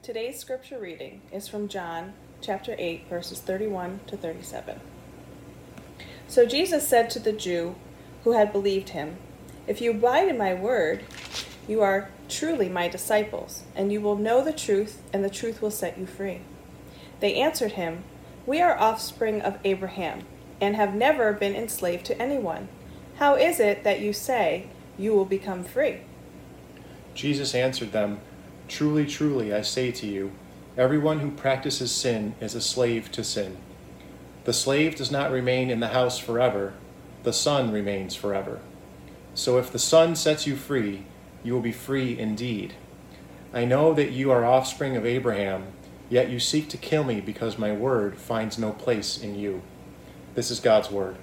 Today's scripture reading is from John chapter 8, verses 31 to 37. So Jesus said to the Jew who had believed him, "If you abide in my word, you are truly my disciples, and you will know the truth, and the truth will set you free." They answered him, "We are offspring of Abraham, and have never been enslaved to anyone. How is it that you say you will become free?" Jesus answered them, "Truly, truly, I say to you, everyone who practices sin is a slave to sin. The slave does not remain in the house forever, the Son remains forever. So if the Son sets you free, you will be free indeed. I know that you are offspring of Abraham, yet you seek to kill me because my word finds no place in you." This is God's word.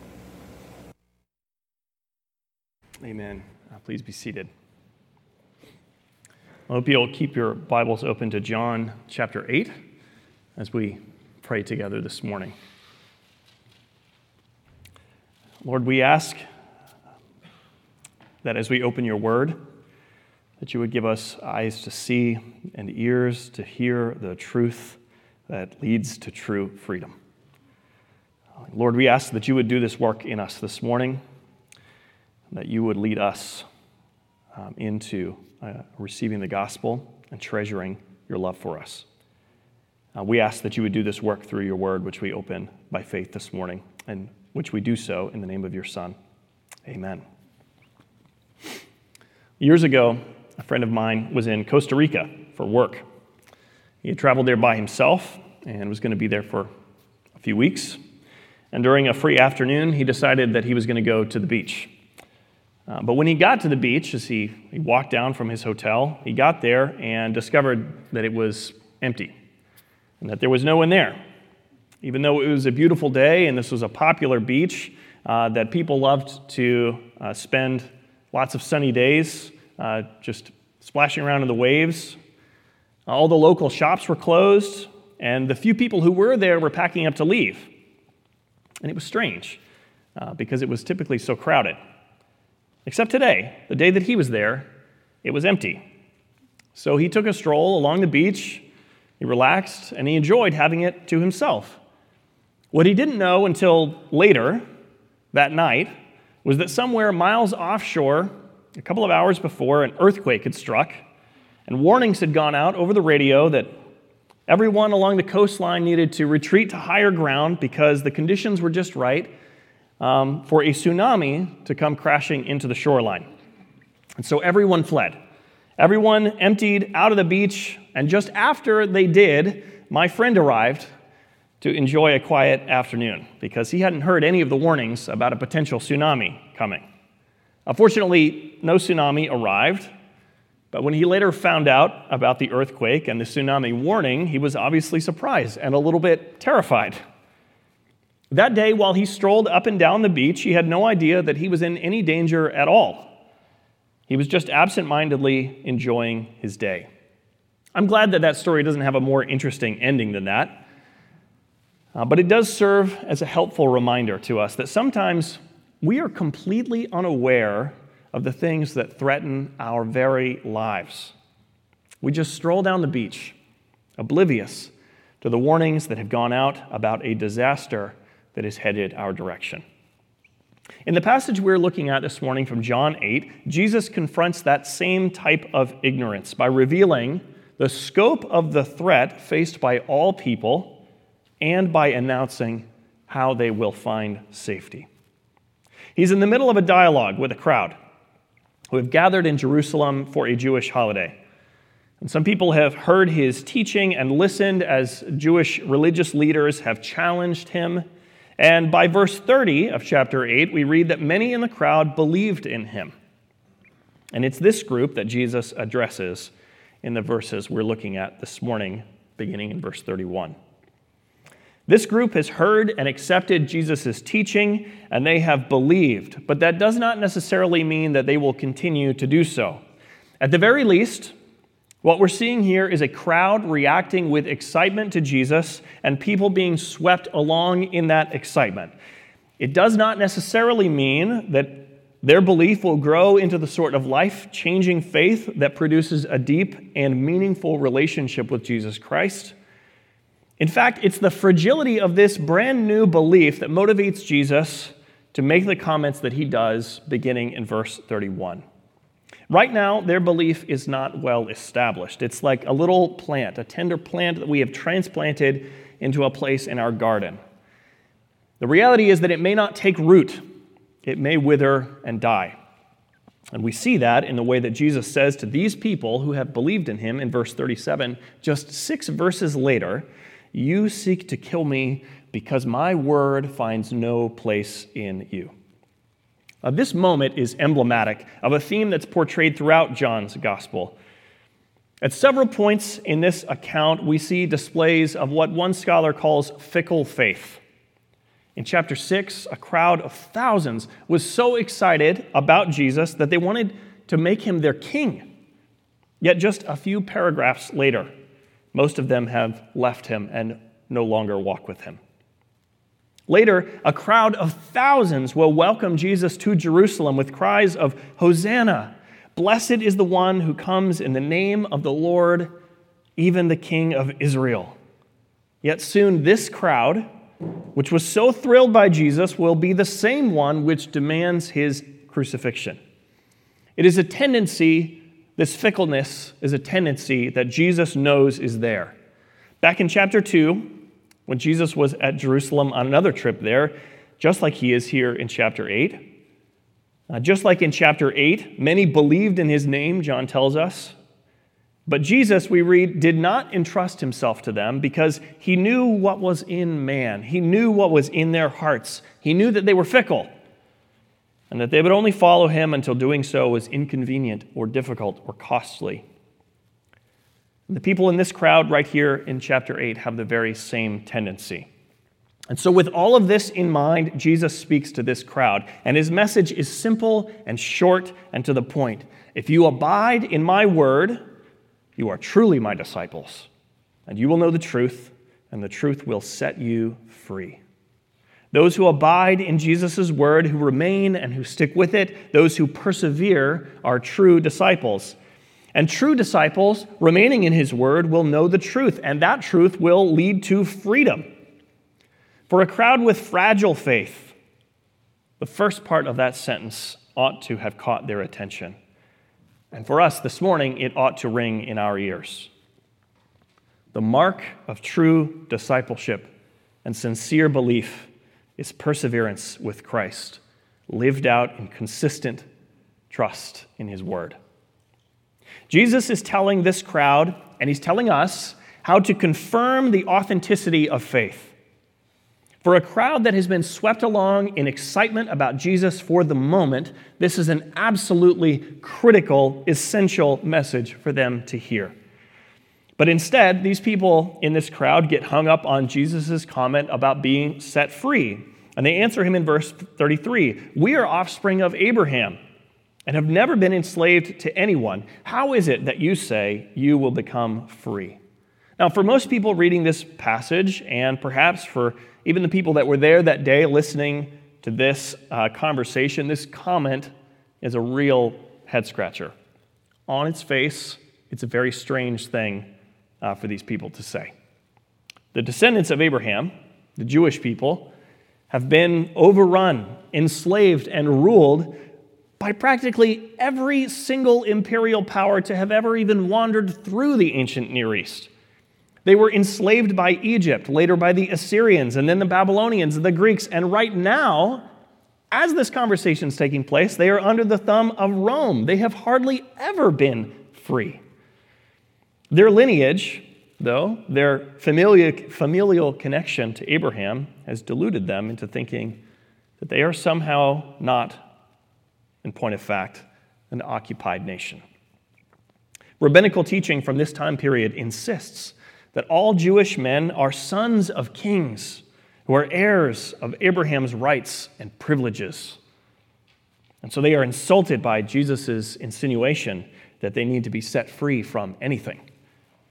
Amen. Please be seated. I hope you'll keep your Bibles open to John chapter 8 as we pray together this morning. Lord, we ask that as we open your word, that you would give us eyes to see and ears to hear the truth that leads to true freedom. Lord, we ask that you would do this work in us this morning, that you would lead us into receiving the gospel and treasuring your love for us. We ask that you would do this work through your word, which we open by faith this morning, and which we do so in the name of your Son. Amen. Years ago, a friend of mine was in Costa Rica for work. He had traveled there by himself and was going to be there for a few weeks. And during a free afternoon, he decided that he was going to go to the beach. But when he got to the beach, as he walked down from his hotel, he got there and discovered that it was empty and that there was no one there. Even though it was a beautiful day and this was a popular beach that people loved to spend lots of sunny days just splashing around in the waves, all the local shops were closed, and the few people who were there were packing up to leave. And it was strange because it was typically so crowded. Except today, the day that he was there, it was empty. So he took a stroll along the beach, he relaxed, and he enjoyed having it to himself. What he didn't know until later that night was that somewhere miles offshore, a couple of hours before, an earthquake had struck, and warnings had gone out over the radio that everyone along the coastline needed to retreat to higher ground because the conditions were just right for a tsunami to come crashing into the shoreline. And so everyone fled. Everyone emptied out of the beach, and just after they did, my friend arrived to enjoy a quiet afternoon because he hadn't heard any of the warnings about a potential tsunami coming. Unfortunately, no tsunami arrived, but when he later found out about the earthquake and the tsunami warning, he was obviously surprised and a little bit terrified. That day, while he strolled up and down the beach, he had no idea that he was in any danger at all. He was just absent-mindedly enjoying his day. I'm glad that story doesn't have a more interesting ending than that, but it does serve as a helpful reminder to us that sometimes we are completely unaware of the things that threaten our very lives. We just stroll down the beach, oblivious to the warnings that have gone out about a disaster that is headed our direction. In the passage we're looking at this morning from John 8, Jesus confronts that same type of ignorance by revealing the scope of the threat faced by all people and by announcing how they will find safety. He's in the middle of a dialogue with a crowd who have gathered in Jerusalem for a Jewish holiday. And some people have heard his teaching and listened as Jewish religious leaders have challenged him. And by verse 30 of chapter 8, we read that many in the crowd believed in him. And it's this group that Jesus addresses in the verses we're looking at this morning, beginning in verse 31. This group has heard and accepted Jesus' teaching, and they have believed, but that does not necessarily mean that they will continue to do so. At the very least, what we're seeing here is a crowd reacting with excitement to Jesus and people being swept along in that excitement. It does not necessarily mean that their belief will grow into the sort of life-changing faith that produces a deep and meaningful relationship with Jesus Christ. In fact, it's the fragility of this brand new belief that motivates Jesus to make the comments that he does beginning in verse 31. Right now, their belief is not well established. It's like a little plant, a tender plant that we have transplanted into a place in our garden. The reality is that it may not take root. It may wither and die. And we see that in the way that Jesus says to these people who have believed in him in verse 37, just 6 verses later, "You seek to kill me because my word finds no place in you." This moment is emblematic of a theme that's portrayed throughout John's gospel. At several points in this account, we see displays of what one scholar calls fickle faith. In chapter 6, a crowd of thousands was so excited about Jesus that they wanted to make him their king. Yet just a few paragraphs later, most of them have left him and no longer walk with him. Later, a crowd of thousands will welcome Jesus to Jerusalem with cries of, "Hosanna! Blessed is the one who comes in the name of the Lord, even the King of Israel." Yet soon this crowd, which was so thrilled by Jesus, will be the same one which demands his crucifixion. It is a tendency, this fickleness is a tendency that Jesus knows is there. Back in chapter 2, when Jesus was at Jerusalem on another trip there, just like he is here in chapter 8, just like in chapter 8, many believed in his name, John tells us. But Jesus, we read, did not entrust himself to them because he knew what was in man. He knew what was in their hearts. He knew that they were fickle and that they would only follow him until doing so was inconvenient or difficult or costly. The people in this crowd right here in chapter 8 have the very same tendency. And so with all of this in mind, Jesus speaks to this crowd, and his message is simple and short and to the point. If you abide in my word, you are truly my disciples, and you will know the truth, and the truth will set you free. Those who abide in Jesus' word, who remain and who stick with it, those who persevere are true disciples. And true disciples, remaining in his word, will know the truth, and that truth will lead to freedom. For a crowd with fragile faith, the first part of that sentence ought to have caught their attention. And for us this morning, it ought to ring in our ears. The mark of true discipleship and sincere belief is perseverance with Christ, lived out in consistent trust in his word. Jesus is telling this crowd, and he's telling us, how to confirm the authenticity of faith. For a crowd that has been swept along in excitement about Jesus for the moment, this is an absolutely critical, essential message for them to hear. But instead, these people in this crowd get hung up on Jesus' comment about being set free. And they answer him in verse 33, "We are offspring of Abraham and have never been enslaved to anyone. How is it that you say you will become free?" Now, for most people reading this passage, and perhaps for even the people that were there that day listening to this conversation, this comment is a real head-scratcher. On its face, it's a very strange thing for these people to say. The descendants of Abraham, the Jewish people, have been overrun, enslaved, and ruled by practically every single imperial power to have ever even wandered through the ancient Near East. They were enslaved by Egypt, later by the Assyrians, and then the Babylonians and the Greeks. And right now, as this conversation is taking place, they are under the thumb of Rome. They have hardly ever been free. Their lineage, though, their familial connection to Abraham has deluded them into thinking that they are somehow not, in point of fact, an occupied nation. Rabbinical teaching from this time period insists that all Jewish men are sons of kings who are heirs of Abraham's rights and privileges. And so they are insulted by Jesus' insinuation that they need to be set free from anything.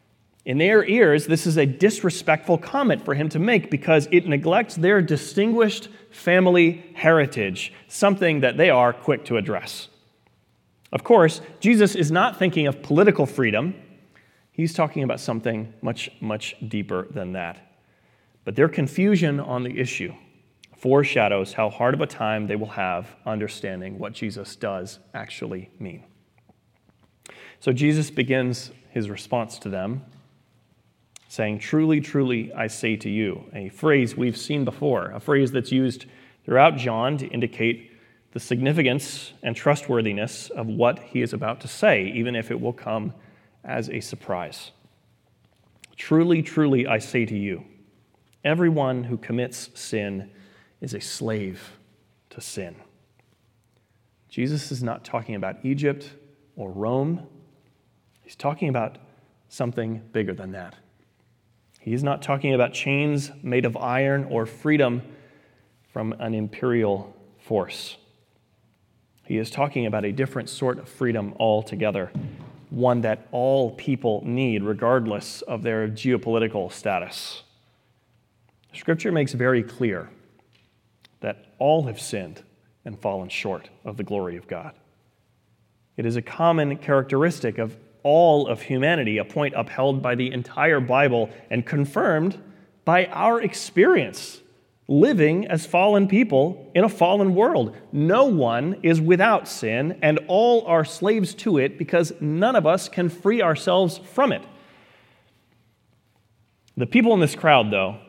In their ears, this is a disrespectful comment for him to make because it neglects their distinguished family heritage, something that they are quick to address. Of course, Jesus is not thinking of political freedom. He's talking about something much, much deeper than that. But their confusion on the issue foreshadows how hard of a time they will have understanding what Jesus does actually mean. So Jesus begins his response to them saying, "Truly, truly, I say to you," a phrase we've seen before, a phrase that's used throughout John to indicate the significance and trustworthiness of what he is about to say, even if it will come as a surprise. "Truly, truly, I say to you, everyone who commits sin is a slave to sin." Jesus is not talking about Egypt or Rome. He's talking about something bigger than that. He is not talking about chains made of iron or freedom from an imperial force. He is talking about a different sort of freedom altogether, one that all people need regardless of their geopolitical status. Scripture makes very clear that all have sinned and fallen short of the glory of God. It is a common characteristic of all of humanity, a point upheld by the entire Bible and confirmed by our experience living as fallen people in a fallen world. No one is without sin, and all are slaves to it because none of us can free ourselves from it. The people in this crowd, though,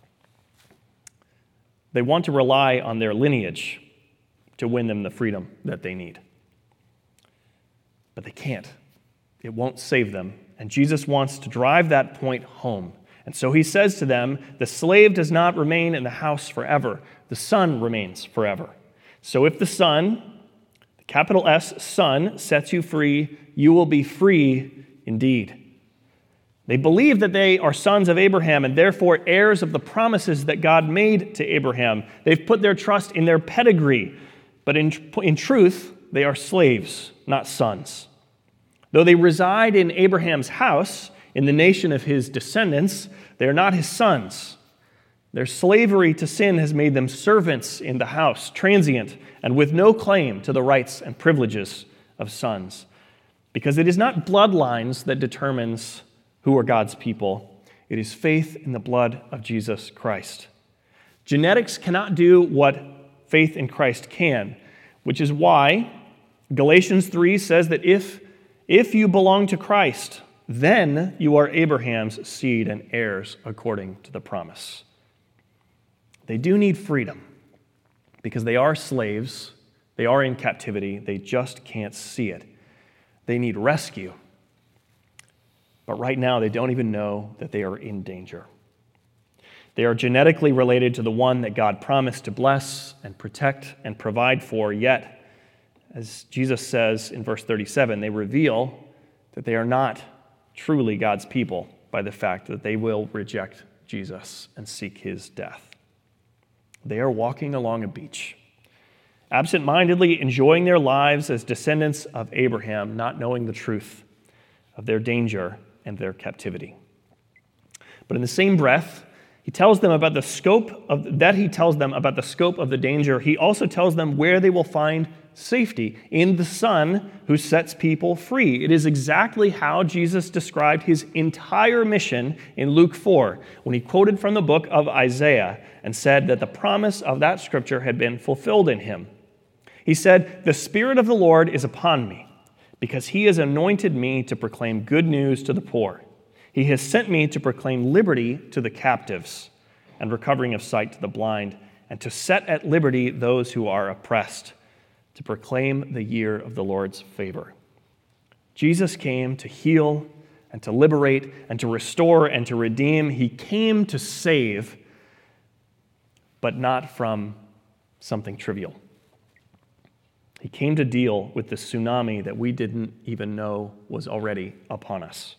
they want to rely on their lineage to win them the freedom that they need. But they can't. It won't save them. And Jesus wants to drive that point home. And so he says to them, "The slave does not remain in the house forever. The Son remains forever. So if the Son, the capital S, Son, sets you free, you will be free indeed." They believe that they are sons of Abraham and therefore heirs of the promises that God made to Abraham. They've put their trust in their pedigree. But in truth, they are slaves, not sons. Though they reside in Abraham's house, in the nation of his descendants, they are not his sons. Their slavery to sin has made them servants in the house, transient, and with no claim to the rights and privileges of sons. Because it is not bloodlines that determines who are God's people. It is faith in the blood of Jesus Christ. Genetics cannot do what faith in Christ can, which is why Galatians 3 says that if you belong to Christ, then you are Abraham's seed and heirs according to the promise. They do need freedom because they are slaves, they are in captivity, they just can't see it. They need rescue. But right now they don't even know that they are in danger. They are genetically related to the one that God promised to bless and protect and provide for, yet as Jesus says in verse 37, they reveal that they are not truly God's people by the fact that they will reject Jesus and seek his death. They are walking along a beach, absent-mindedly enjoying their lives as descendants of Abraham, not knowing the truth of their danger and their captivity. But in the same breath, he tells them about the scope of the danger. He also tells them where they will find safety in the Son who sets people free. It is exactly how Jesus described his entire mission in Luke 4 when he quoted from the book of Isaiah and said that the promise of that scripture had been fulfilled in him. He said, "The Spirit of the Lord is upon me because he has anointed me to proclaim good news to the poor. He has sent me to proclaim liberty to the captives and recovering of sight to the blind, and to set at liberty those who are oppressed, to proclaim the year of the Lord's favor." Jesus came to heal and to liberate and to restore and to redeem. He came to save, but not from something trivial. He came to deal with the tsunami that we didn't even know was already upon us.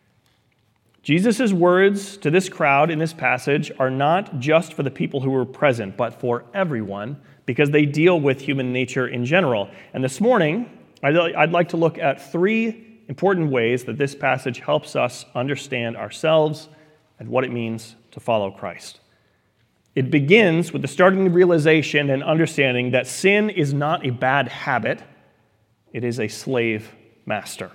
Jesus' words to this crowd in this passage are not just for the people who were present, but for everyone, because they deal with human nature in general. And this morning, I'd like to look at three important ways that this passage helps us understand ourselves and what it means to follow Christ. It begins with the starting realization and understanding that sin is not a bad habit, it is a slave master.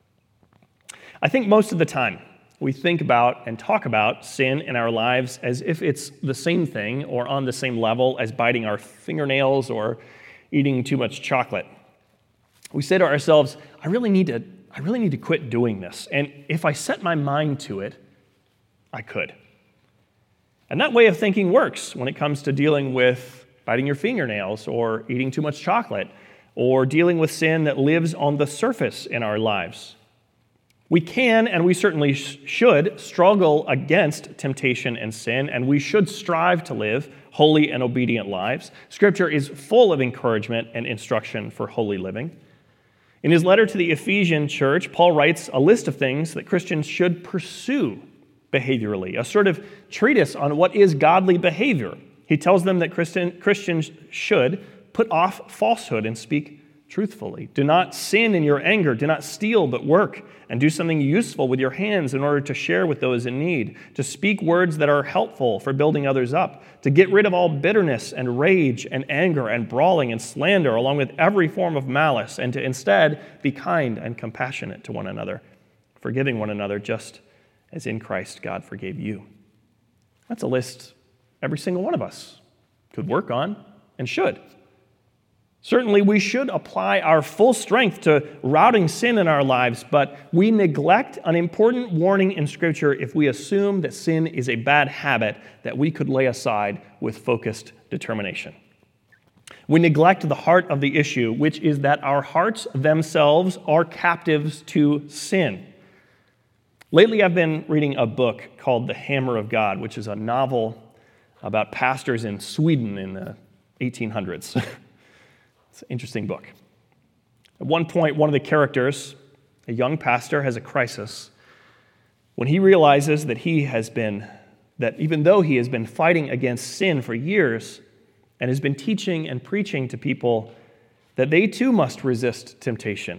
I think most of the time we think about and talk about sin in our lives as if it's the same thing or on the same level as biting our fingernails or eating too much chocolate. We say to ourselves, I really need to quit doing this. And if I set my mind to it, I could. And that way of thinking works when it comes to dealing with biting your fingernails or eating too much chocolate or dealing with sin that lives on the surface in our lives. We can, and we certainly should, struggle against temptation and sin, and we should strive to live holy and obedient lives. Scripture is full of encouragement and instruction for holy living. In his letter to the Ephesian church, Paul writes a list of things that Christians should pursue behaviorally, a sort of treatise on what is godly behavior. He tells them that Christians should put off falsehood and speak truthfully. Do not sin in your anger. Do not steal, but work and do something useful with your hands in order to share with those in need, to speak words that are helpful for building others up, to get rid of all bitterness and rage and anger and brawling and slander, along with every form of malice, and to instead be kind and compassionate to one another, forgiving one another just as in Christ God forgave you. That's a list every single one of us could work on and should. Certainly, we should apply our full strength to routing sin in our lives, but we neglect an important warning in Scripture if we assume that sin is a bad habit that we could lay aside with focused determination. We neglect the heart of the issue, which is that our hearts themselves are captives to sin. Lately, I've been reading a book called The Hammer of God, which is a novel about pastors in Sweden in the 1800s. It's an interesting book. At one point, one of the characters, a young pastor, has a crisis when he realizes that even though he has been fighting against sin for years and has been teaching and preaching to people that they too must resist temptation,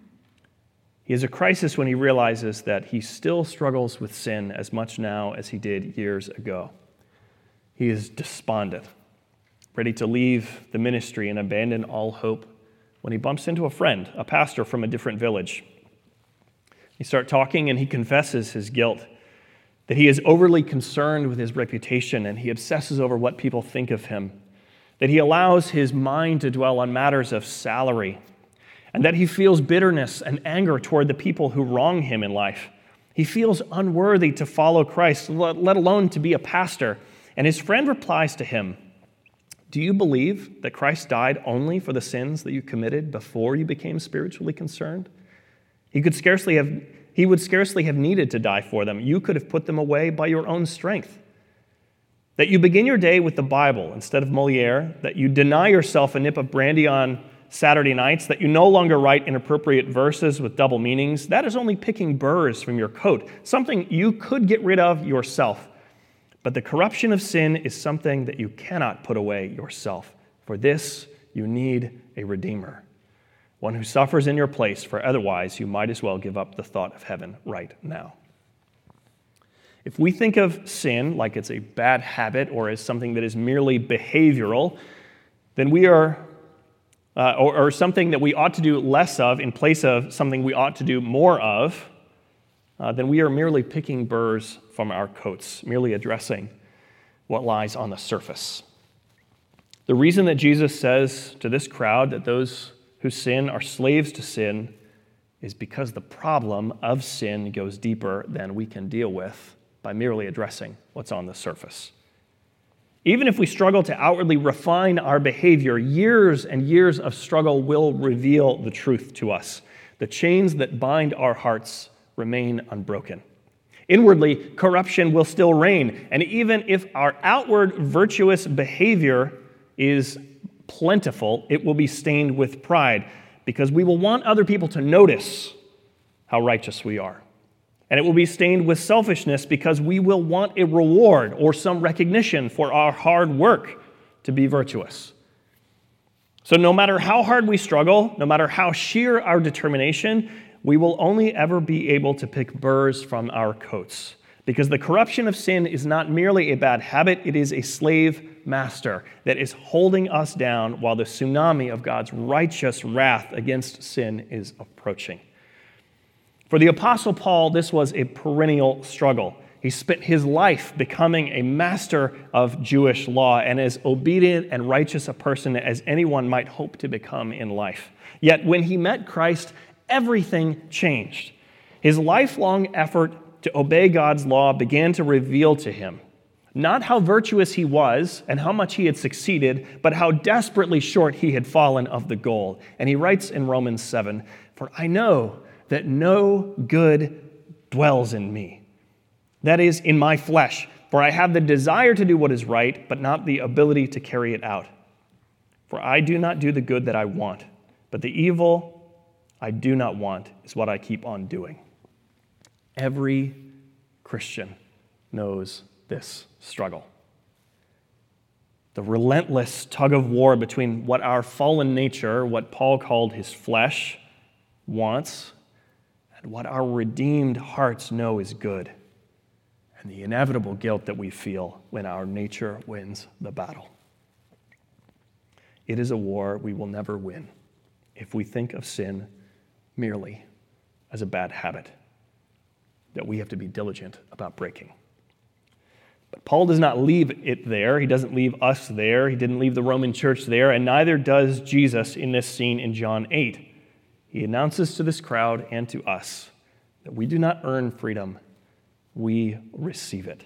he has a crisis when he realizes that he still struggles with sin as much now as he did years ago. He is despondent, ready to leave the ministry and abandon all hope, when he bumps into a friend, a pastor from a different village. They start talking, and he confesses his guilt, that he is overly concerned with his reputation, and he obsesses over what people think of him, that he allows his mind to dwell on matters of salary, and that he feels bitterness and anger toward the people who wrong him in life. He feels unworthy to follow Christ, let alone to be a pastor. And his friend replies to him, "Do you believe that Christ died only for the sins that you committed before you became spiritually concerned? He would scarcely have needed to die for them. You could have put them away by your own strength. That you begin your day with the Bible instead of Moliere, that you deny yourself a nip of brandy on Saturday nights, that you no longer write inappropriate verses with double meanings, that is only picking burrs from your coat, something you could get rid of yourself. But the corruption of sin is something that you cannot put away yourself. For this, you need a Redeemer, one who suffers in your place, for otherwise you might as well give up the thought of heaven right now." If we think of sin like it's a bad habit or as something that is merely behavioral, then we are, or something that we ought to do less of in place of something we ought to do more of, then we are merely picking burrs from our coats, merely addressing what lies on the surface. The reason that Jesus says to this crowd that those who sin are slaves to sin is because the problem of sin goes deeper than we can deal with by merely addressing what's on the surface. Even if we struggle to outwardly refine our behavior, years and years of struggle will reveal the truth to us. The chains that bind our hearts remain unbroken. Inwardly, corruption will still reign, and even if our outward virtuous behavior is plentiful, it will be stained with pride, because we will want other people to notice how righteous we are. And it will be stained with selfishness, because we will want a reward or some recognition for our hard work to be virtuous. So no matter how hard we struggle, no matter how sheer our determination, we will only ever be able to pick burrs from our coats. Because the corruption of sin is not merely a bad habit, it is a slave master that is holding us down while the tsunami of God's righteous wrath against sin is approaching. For the Apostle Paul, this was a perennial struggle. He spent his life becoming a master of Jewish law and as obedient and righteous a person as anyone might hope to become in life. Yet when he met Christ, everything changed. His lifelong effort to obey God's law began to reveal to him not how virtuous he was and how much he had succeeded, but how desperately short he had fallen of the goal. And he writes in Romans 7, "For I know that no good dwells in me, that is, in my flesh. For I have the desire to do what is right, but not the ability to carry it out. For I do not do the good that I want, but the evil I do not want is what I keep on doing." Every Christian knows this struggle. The relentless tug of war between what our fallen nature, what Paul called his flesh, wants, and what our redeemed hearts know is good, and the inevitable guilt that we feel when our nature wins the battle. It is a war we will never win if we think of sin merely as a bad habit that we have to be diligent about breaking. But Paul does not leave it there. He doesn't leave us there. He didn't leave the Roman church there, and neither does Jesus in this scene in John 8. He announces to this crowd and to us that we do not earn freedom, we receive it.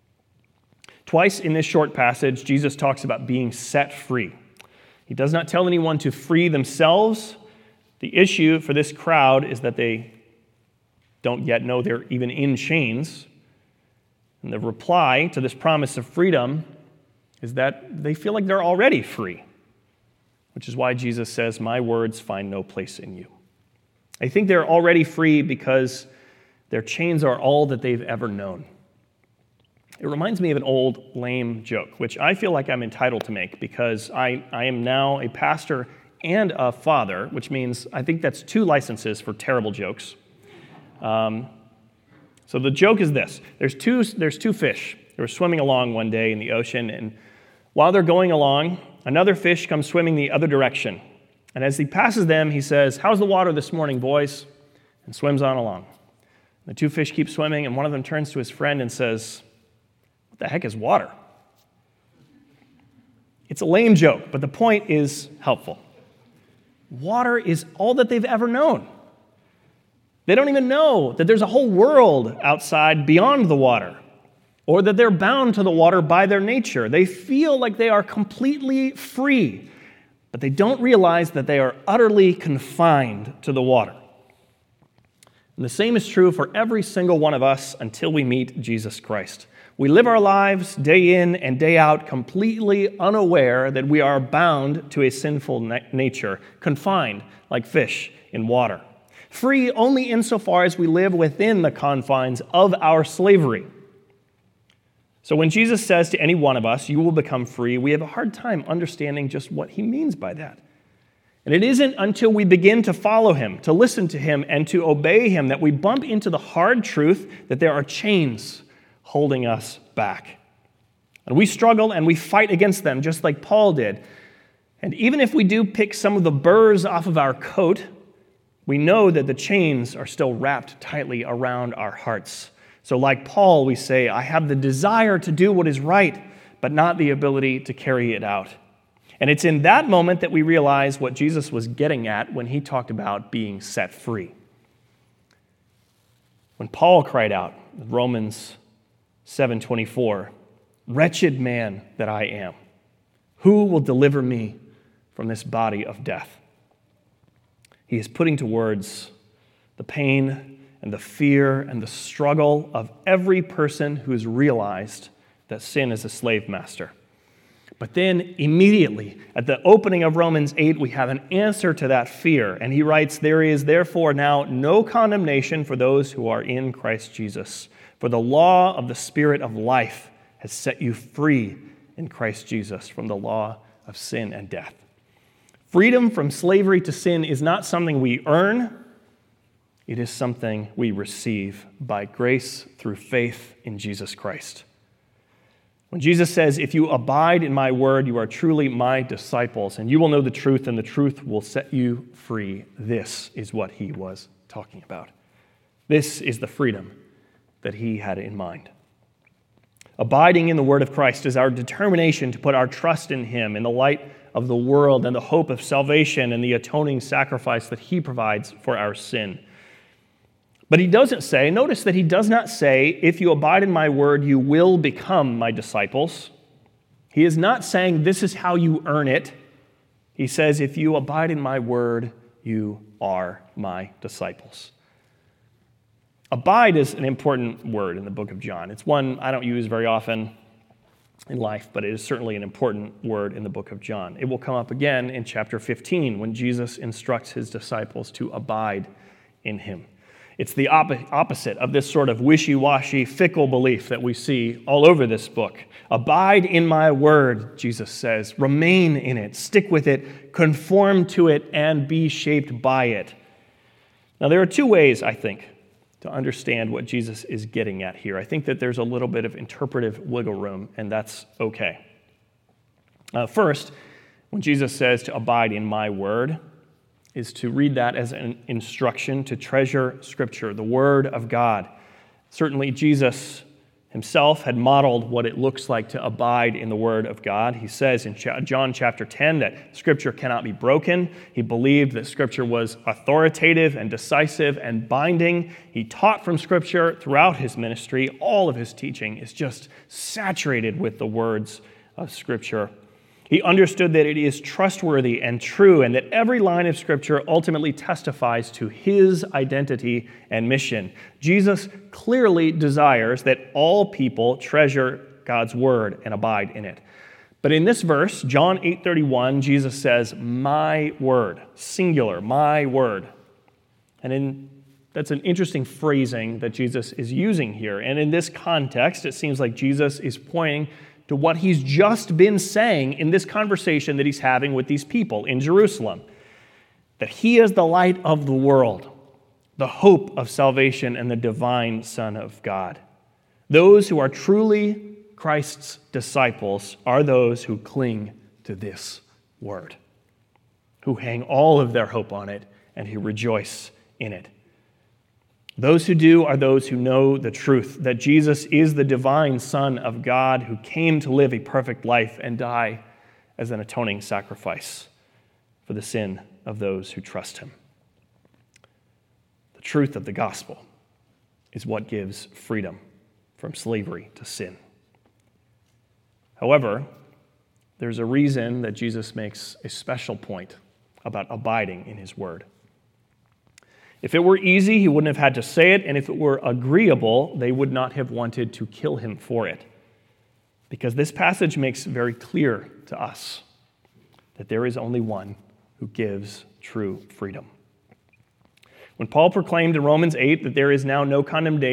Twice in this short passage, Jesus talks about being set free. He does not tell anyone to free themselves. The issue for this crowd is that they don't yet know they're even in chains. And the reply to this promise of freedom is that they feel like they're already free, which is why Jesus says, "My words find no place in you." I think they're already free because their chains are all that they've ever known. It reminds me of an old lame joke, which I feel like I'm entitled to make because I am now a pastor and a father, which means I think that's 2 licenses for terrible jokes. So the joke is this. There's two fish. They were swimming along one day in the ocean, and while they're going along, another fish comes swimming the other direction. And as he passes them, he says, "How's the water this morning, boys?" and swims on along. The 2 fish keep swimming, and one of them turns to his friend and says, "What the heck is water?" It's a lame joke, but the point is helpful. Water is all that they've ever known. They don't even know that there's a whole world outside beyond the water, or that they're bound to the water by their nature. They feel like they are completely free, but they don't realize that they are utterly confined to the water. And the same is true for every single one of us until we meet Jesus Christ. We live our lives day in and day out completely unaware that we are bound to a sinful nature, confined like fish in water. Free only insofar as we live within the confines of our slavery. So when Jesus says to any one of us, "You will become free," we have a hard time understanding just what he means by that. And it isn't until we begin to follow him, to listen to him, and to obey him that we bump into the hard truth that there are chains holding us back. And we struggle and we fight against them just like Paul did. And even if we do pick some of the burrs off of our coat, we know that the chains are still wrapped tightly around our hearts. So like Paul, we say, "I have the desire to do what is right, but not the ability to carry it out." And it's in that moment that we realize what Jesus was getting at when he talked about being set free. When Paul cried out in Romans 7:24, "Wretched man that I am, who will deliver me from this body of death?" He is putting to words the pain and the fear and the struggle of every person who has realized that sin is a slave master. But then immediately at the opening of Romans 8, we have an answer to that fear. And he writes, "There is therefore now no condemnation for those who are in Christ Jesus. For the law of the Spirit of life has set you free in Christ Jesus from the law of sin and death." Freedom from slavery to sin is not something we earn. It is something we receive by grace through faith in Jesus Christ. When Jesus says, "If you abide in my word, you are truly my disciples, and you will know the truth, and the truth will set you free," this is what he was talking about. This is the freedom that he had in mind. Abiding in the word of Christ is our determination to put our trust in him in the light of the world and the hope of salvation and the atoning sacrifice that he provides for our sin. But he doesn't say, notice that he does not say, "If you abide in my word, you will become my disciples." He is not saying this is how you earn it. He says, "If you abide in my word, you are my disciples." Abide is an important word in the book of John. It's one I don't use very often in life, but it is certainly an important word in the book of John. It will come up again in chapter 15 when Jesus instructs his disciples to abide in him. It's the opposite of this sort of wishy-washy, fickle belief that we see all over this book. Abide in my word, Jesus says. Remain in it, stick with it, conform to it, and be shaped by it. Now, there are two ways, I think, to understand what Jesus is getting at here. I think that there's a little bit of interpretive wiggle room, and that's okay. First, when Jesus says to abide in my word, is to read that as an instruction to treasure Scripture, the Word of God. Certainly, Jesus himself had modeled what it looks like to abide in the Word of God. He says in John chapter 10 that Scripture cannot be broken. He believed that Scripture was authoritative and decisive and binding. He taught from Scripture throughout his ministry. All of his teaching is just saturated with the words of Scripture. He understood that it is trustworthy and true, and that every line of Scripture ultimately testifies to his identity and mission. Jesus clearly desires that all people treasure God's word and abide in it. But in this verse, John 8:31, Jesus says, "My word," singular, "my word." And that's an interesting phrasing that Jesus is using here. And in this context, it seems like Jesus is pointing to what he's just been saying in this conversation that he's having with these people in Jerusalem. That he is the light of the world, the hope of salvation, and the divine Son of God. Those who are truly Christ's disciples are those who cling to this word, who hang all of their hope on it, and who rejoice in it. Those who do are those who know the truth, that Jesus is the divine Son of God who came to live a perfect life and die as an atoning sacrifice for the sin of those who trust him. The truth of the gospel is what gives freedom from slavery to sin. However, there's a reason that Jesus makes a special point about abiding in his word. If it were easy, he wouldn't have had to say it, and if it were agreeable, they would not have wanted to kill him for it. Because this passage makes very clear to us that there is only one who gives true freedom. When Paul proclaimed in Romans 8 that there is now no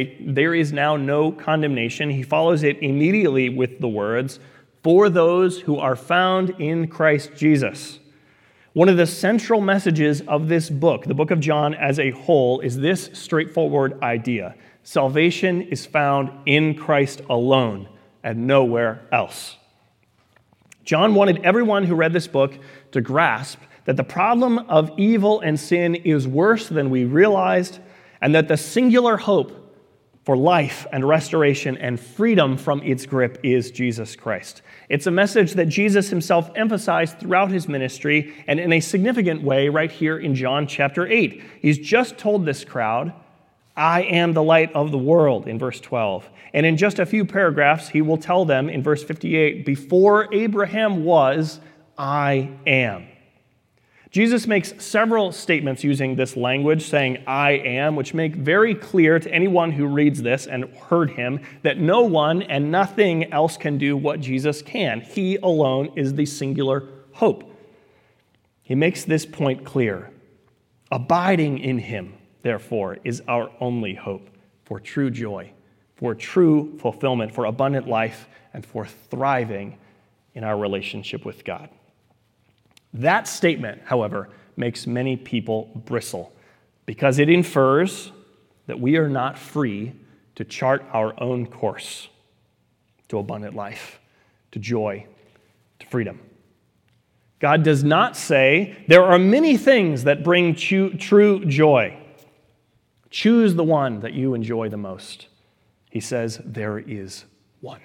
condemnation, he follows it immediately with the words, "For those who are found in Christ Jesus." One of the central messages of this book, the book of John as a whole, is this straightforward idea. Salvation is found in Christ alone and nowhere else. John wanted everyone who read this book to grasp that the problem of evil and sin is worse than we realized, and that the singular hope for life and restoration and freedom from its grip is Jesus Christ. It's a message that Jesus himself emphasized throughout his ministry, and in a significant way right here in John chapter 8. He's just told this crowd, "I am the light of the world," in verse 12. And in just a few paragraphs, he will tell them in verse 58, "Before Abraham was, I am." Jesus makes several statements using this language, saying, "I am," which make very clear to anyone who reads this and heard him that no one and nothing else can do what Jesus can. He alone is the singular hope. He makes this point clear. Abiding in him, therefore, is our only hope for true joy, for true fulfillment, for abundant life, and for thriving in our relationship with God. That statement, however, makes many people bristle because it infers that we are not free to chart our own course to abundant life, to joy, to freedom. God does not say, there are many things that bring true joy. Choose the one that you enjoy the most. He says, there is one.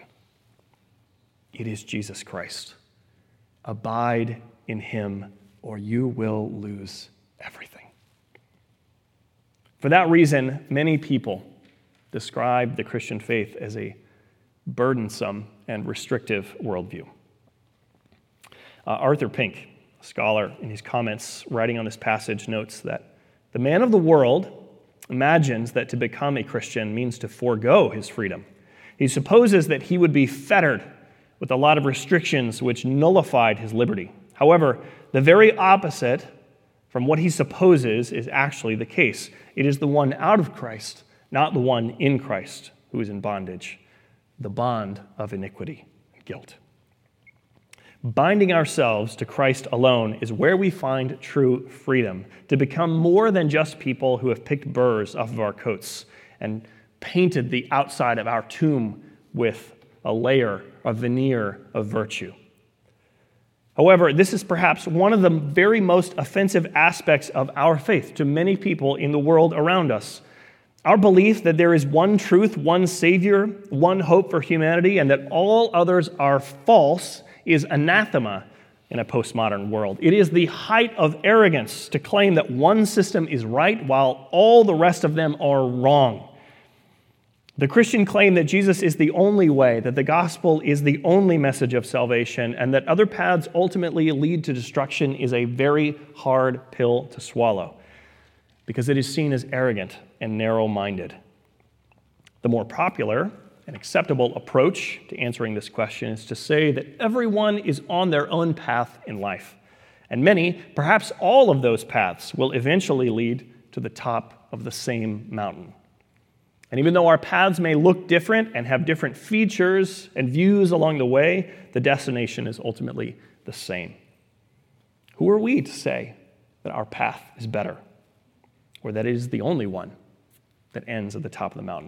It is Jesus Christ. Abide in him, or you will lose everything. For that reason, many people describe the Christian faith as a burdensome and restrictive worldview. Arthur Pink, a scholar, in his comments writing on this passage, notes that the man of the world imagines that to become a Christian means to forego his freedom. He supposes that he would be fettered with a lot of restrictions which nullified his liberty. However, the very opposite from what he supposes is actually the case. It is the one out of Christ, not the one in Christ, who is in bondage, the bond of iniquity and guilt. Binding ourselves to Christ alone is where we find true freedom, to become more than just people who have picked burrs off of our coats and painted the outside of our tomb with a layer, a veneer of virtue. However, this is perhaps one of the very most offensive aspects of our faith to many people in the world around us. Our belief that there is one truth, one Savior, one hope for humanity, and that all others are false is anathema in a postmodern world. It is the height of arrogance to claim that one system is right while all the rest of them are wrong. The Christian claim that Jesus is the only way, that the gospel is the only message of salvation, and that other paths ultimately lead to destruction is a very hard pill to swallow because it is seen as arrogant and narrow-minded. The more popular and acceptable approach to answering this question is to say that everyone is on their own path in life, and many, perhaps all of those paths, will eventually lead to the top of the same mountain. And even though our paths may look different and have different features and views along the way, the destination is ultimately the same. Who are we to say that our path is better, or that it is the only one that ends at the top of the mountain?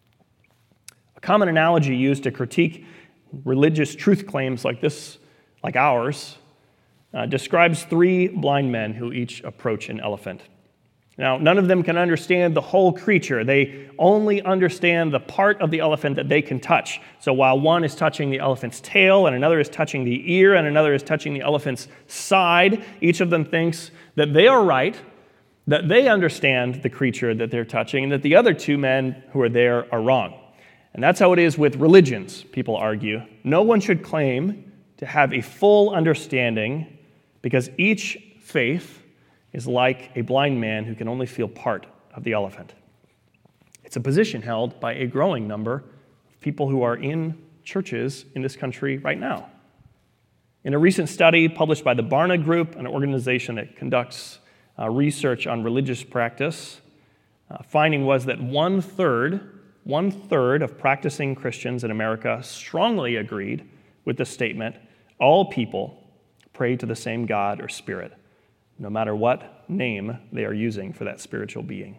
A common analogy used to critique religious truth claims like ours, describes three blind men who each approach an elephant. Now, none of them can understand the whole creature. They only understand the part of the elephant that they can touch. So while one is touching the elephant's tail, and another is touching the ear, and another is touching the elephant's side, each of them thinks that they are right, that they understand the creature that they're touching, and that the other two men who are there are wrong. And that's how it is with religions, people argue. No one should claim to have a full understanding because each faith is like a blind man who can only feel part of the elephant. It's a position held by a growing number of people who are in churches in this country right now. In a recent study published by the Barna Group, an organization that conducts research on religious practice, finding was that one third of practicing Christians in America strongly agreed with the statement, all people pray to the same God or spirit, no matter what name they are using for that spiritual being.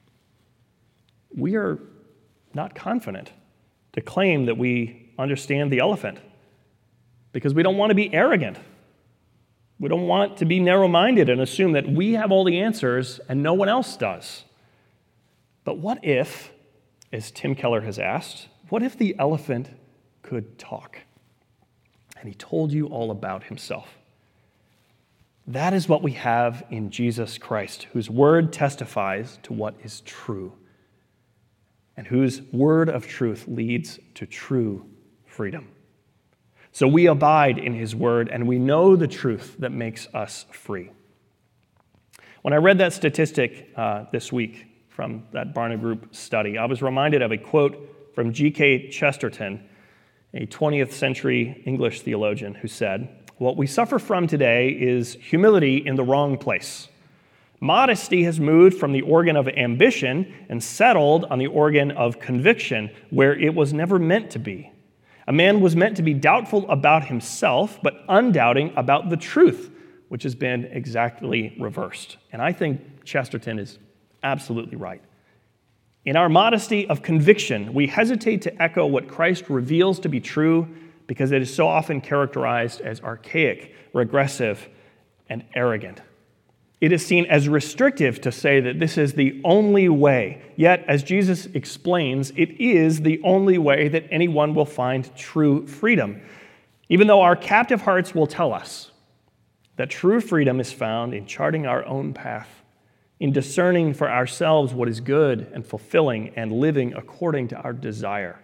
We are not confident to claim that we understand the elephant because we don't want to be arrogant. We don't want to be narrow-minded and assume that we have all the answers and no one else does. But what if, as Tim Keller has asked, what if the elephant could talk and he told you all about himself? That is what we have in Jesus Christ, whose word testifies to what is true and whose word of truth leads to true freedom. So we abide in his word and we know the truth that makes us free. When I read that statistic this week from that Barna Group study, I was reminded of a quote from G.K. Chesterton, a 20th century English theologian, who said, "What we suffer from today is humility in the wrong place. Modesty has moved from the organ of ambition and settled on the organ of conviction, where it was never meant to be. A man was meant to be doubtful about himself, but undoubting about the truth, which has been exactly reversed." And I think Chesterton is absolutely right. In our modesty of conviction, we hesitate to echo what Christ reveals to be true because it is so often characterized as archaic, regressive, and arrogant. It is seen as restrictive to say that this is the only way. Yet, as Jesus explains, it is the only way that anyone will find true freedom. Even though our captive hearts will tell us that true freedom is found in charting our own path, in discerning for ourselves what is good and fulfilling and living according to our desire.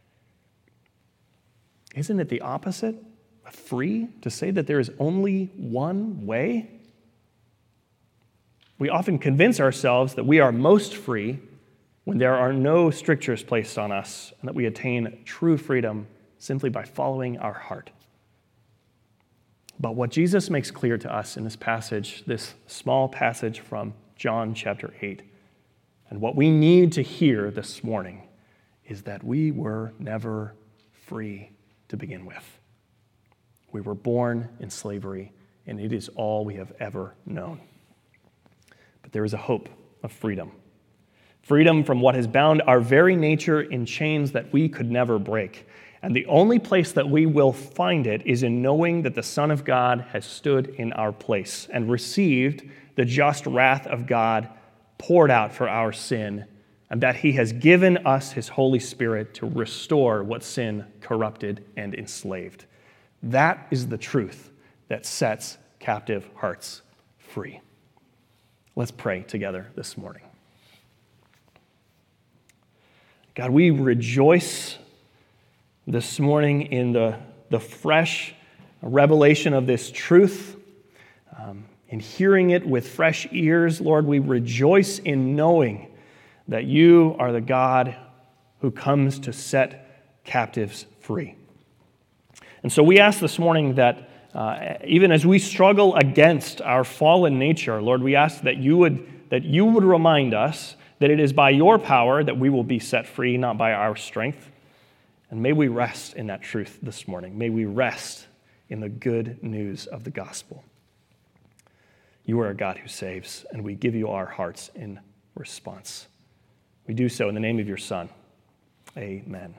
Isn't it the opposite of free to say that there is only one way? We often convince ourselves that we are most free when there are no strictures placed on us and that we attain true freedom simply by following our heart. But what Jesus makes clear to us in this passage, this small passage from John chapter 8, and what we need to hear this morning is that we were never free to begin with. We were born in slavery, and it is all we have ever known. But there is a hope of freedom. Freedom from what has bound our very nature in chains that we could never break. And the only place that we will find it is in knowing that the Son of God has stood in our place and received the just wrath of God poured out for our sin, and that he has given us his Holy Spirit to restore what sin corrupted and enslaved. That is the truth that sets captive hearts free. Let's pray together this morning. God, we rejoice this morning in the fresh revelation of this truth. In hearing it with fresh ears, Lord, we rejoice in knowing that you are the God who comes to set captives free. And so we ask this morning that even as we struggle against our fallen nature, Lord, we ask that you would remind us that it is by your power that we will be set free, not by our strength. And may we rest in that truth this morning. May we rest in the good news of the gospel. You are a God who saves, and we give you our hearts in response. We do so in the name of your Son. Amen.